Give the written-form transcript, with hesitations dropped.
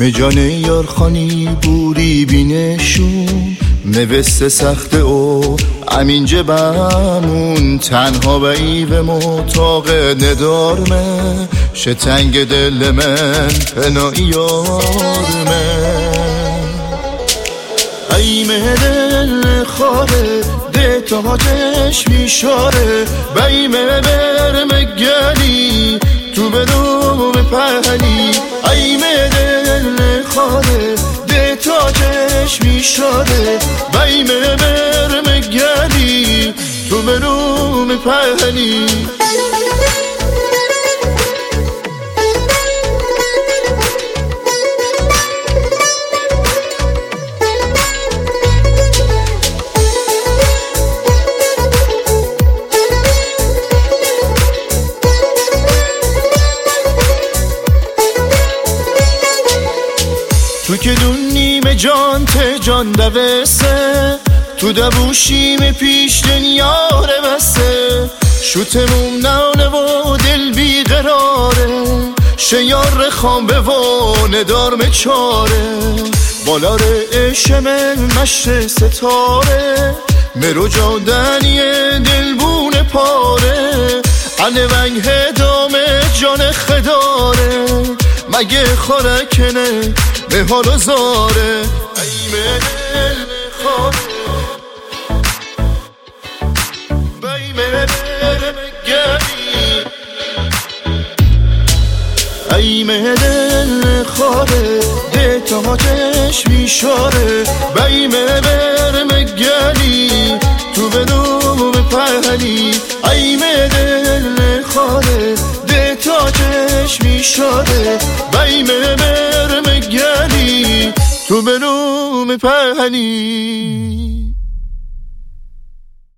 مجانه یارخانی بوری بینشون نوست سخت او امین جبمون تنها و ایو متاق ندارمه شتنگ دل من پنایی یارمه ایمه دل خاره ده تا چشمی شاره بیمه برمه گلی تو بدوم پهلی ایمه دل خاره ده تا چشمی شاره بیمه برمه گلی تو بدوم پهلی تو که دون نیمه جان ته جان دوسته تو دبوشیم پیش دنیاره بسته شوتمون نونه و دل بیقراره شیار خامبه و ندارم چاره بالار عشم مشت ستاره مرو جادنی دلبون پاره انه ونگ هدامه جان خداره مگه خورکنه به حال زاره ایمه دل خاره بیمه برمگری ایمه دل خاره ده تا چشمی شاره بیمه برمگری تو بدوم پهلی ایمه دل خاره ده تا چشمی شاره بیمه برمگری تو بدوم پهلی